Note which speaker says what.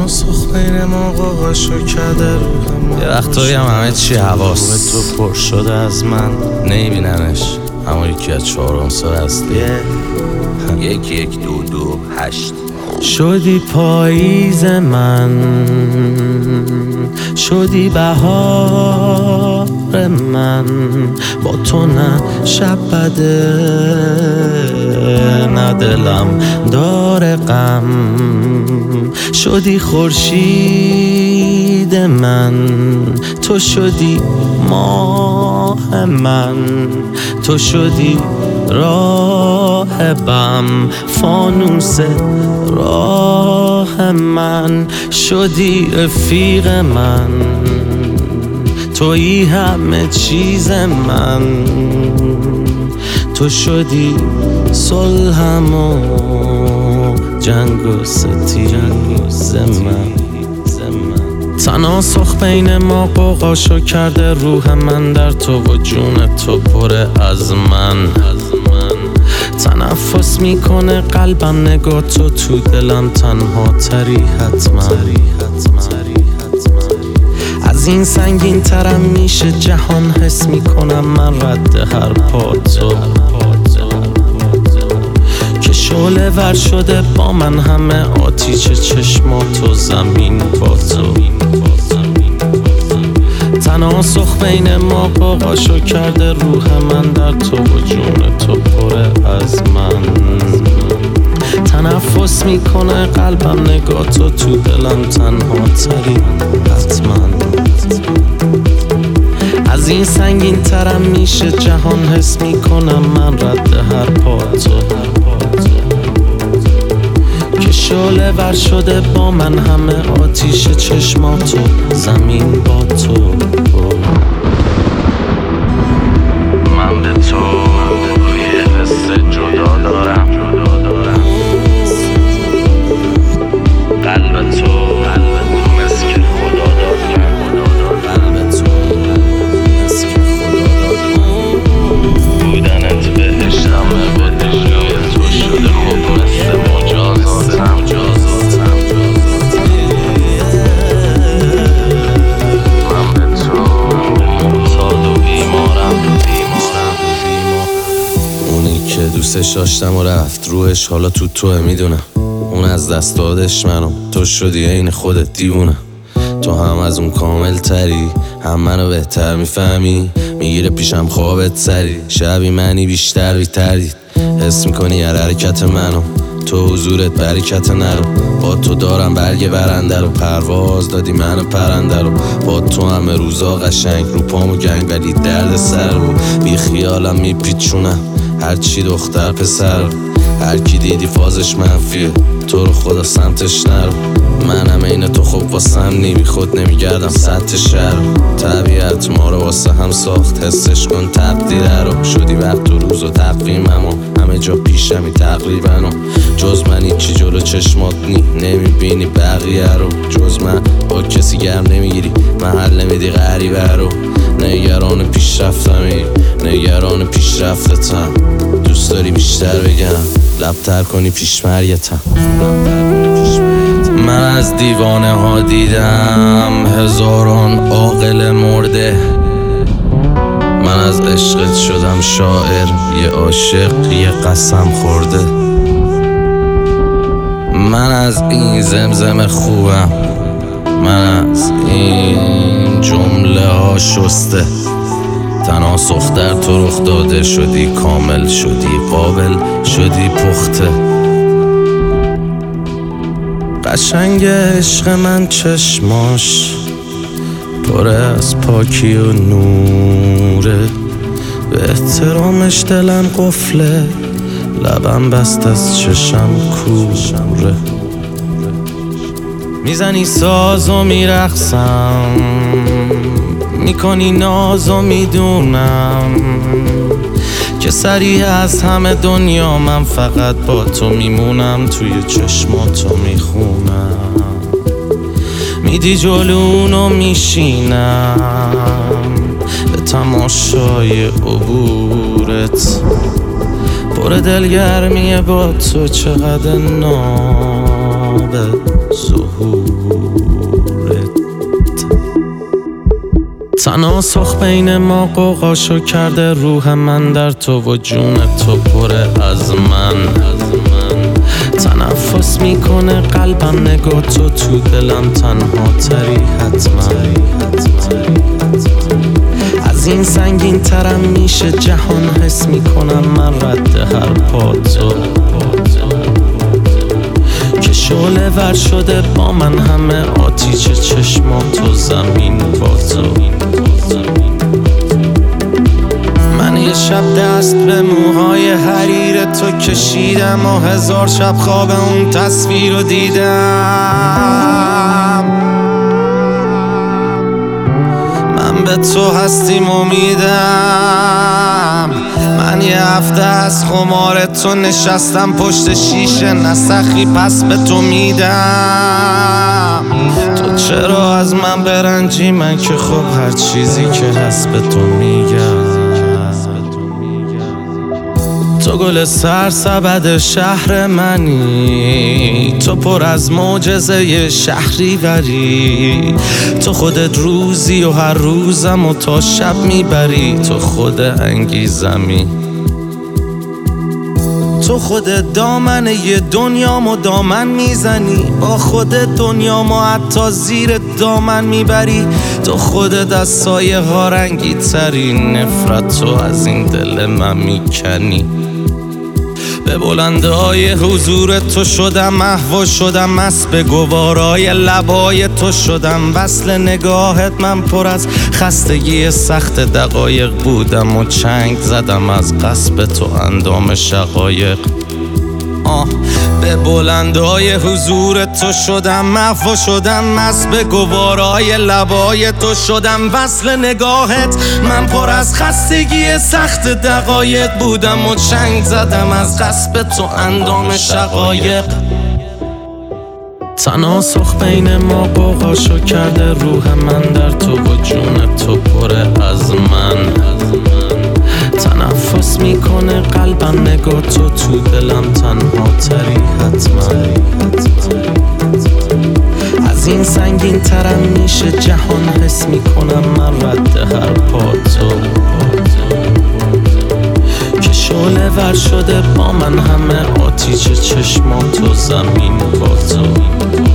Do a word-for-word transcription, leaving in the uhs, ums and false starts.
Speaker 1: تناسخ بین ما قاقاشو کرده روح.
Speaker 2: یه وقتایی هم همه چی حواس
Speaker 1: تو پر شده از من،
Speaker 2: نمیبیننش اما یکی از چهارم سال هست.
Speaker 3: یک یک دو دو هشت.
Speaker 1: شدی پاییز من، شدی بهار من، با تو نه شب بده نه دلم داره غم. شدی خورشید من، تو شدی ماه من، تو شدی راهبم، فانوس راه من. شدی رفیق من، تویی همه چیز من، تو شدی صلحم و جنگ و ستیز من. تناسخ بین ما قوقاشو کرده روح من، در تو و جون تو پره از من. تنفس میکنه قلبم نگاه تو، تو دلم تنها تری حتما. از این سنگین ترم میشه جهان، حس میکنم من رد هر پا تو. که شعله ور شده با من همه آتیش چشماتو، زمین با تو. تناسخ بین ما قاقاشو کرده روح من، در تو و جون تو پره از من. تنفس میکنه قلبم نگاه تو، تو دلم تنها تری حتما. از این سنگین ترم میشه جهان، حس میکنم من رد هر پا تو. که شعله ور شده با من همه آتیش چشماتو، زمین با تو.
Speaker 3: من به تو یه حس جدا دارم، قلب تو مثل که خدا داد کرد،
Speaker 2: قلب تو مثل که خدا داد.
Speaker 3: بودنت بهشتمه، بهشتم تو شده خوب مثل مجازاتم. من به تو معتاد و بیمارم.
Speaker 2: اونی که دوستش داشتم و رفت روحش حالا تو توه، میدونم اون از دست دادش منو، تو شدی عین خودت دیوونه. تو هم از اون کامل تری، هم منو بهتر میفهمی. میگیره پیشم خوابت سری، شبی منی بیشتر بیتردید. حس میکنی هر حرکت منو، تو حضورت برکت نرو. با تو دارم برگ برنده رو، پرواز دادی منو پرنده رو. با تو همه روزا قشنگ، رو پامو گنگ ولی درد سر رو. بی خیالم میپیچونم هرچی دختر پسر. هر کی دیدی فازش منفیه، تو رو خدا سمتش نرو. منم این تو خوب واسم نی، بی خود نمیگردم سطح شهر. طبیعت ما رو واسه هم ساخت، حسش کن تقدیره رو. شدی وقت و روز و تقویمم و همه جا پیشمی تقریبا. و جز من هیچی جلو چشمات نی، نمیبینی بقیه رو. جز من با کسی گرم نمیگیری، محل نمیدی غریبه رو. نگران پیشرفتمی، نگران پیشرفتتم. دوست داری بیشتر بگم، لبتر کنی پیشمریتم. من از دیوانه ها دیدم هزاران عاقل مرده. من از عشقت شدم شاعر، یه عاشق یه قسم خورده. من از این زمزم خوبم، من از این جمله ها شسته. تناسخ در تو رخ داده، شدی کامل، شدی قابل، شدی پخته. قشنگ عشق من چشماش پر از پاکی و نوره. به احترامش دلم قفله، لبم بست از چشم کوره. میزنی ساز و میرقصم، میکنی ناز و میدونم که سریع از همه دنیا من فقط با تو میمونم. توی چشماتو میخونم، میدی جلونو میشینم به تماشای عبورت. پر دلگرمیه با تو چقدر ناز
Speaker 1: تناب ظهورت. تناسخ بین ما قوقاشو کرده، روح من در تو و جون تو پره از من. تنفس میکنه قلبم نگاه تو تو دلم تنها تری حتما. از این سنگین ترم میشه جهان، حس میکنم من رد هر پا تو که شعله ور شده با من همه آتیش چشمات و زمین با تو. من یه شب دست به موهای حریر تو کشیدم و هزار شب خواب اون تصویر رو دیدم. من به تو هستیم امیدم. من یه هفته از خمار تو نشستم پشت شیشه، نسخی پس به تو میدم. تو چرا از من برنجی؟ من که خب هر چیزی که هست به تو میگم. تو گل سرسبد شهر منی، تو پر از معجزه شهری وری. تو خودت روزی و هر روزم و تا شب میبری. تو خود انگیزمی، تو خودت دامن یه دنیامو دامن میزنی. با خودت دنیامو حتی زیر دامن میبری. تو خودت از سایه ها رنگی تری، نفرت تو از این دل من میکنی. به بلنده های حضور تو شدم محو شدم، مست به گوارای لبای تو شدم. وصل نگاهت من پر از خستگی سخت دقایق بودم و چنگ زدم از قصب تو اندام شقایق. آه به بلندای حضور تو شدم محو شدم، مست به گوارای لبای تو شدم. وصل نگاهت من پر از خستگی سخت دقایق بودم و چنگ زدم از قصب تو اندام شقایق. تناسخ بین ما قوقاشو کرده، روح من در تو و جون تو پره از من. تنفس میکنه قلبم نگاه تو تو دلم تنها تری حتما. از این سنگین ترم میشه جهان، حس میکنم من رد هر پا تو که شعله ور شده با من همه آتیش چشمات و زمین با تو.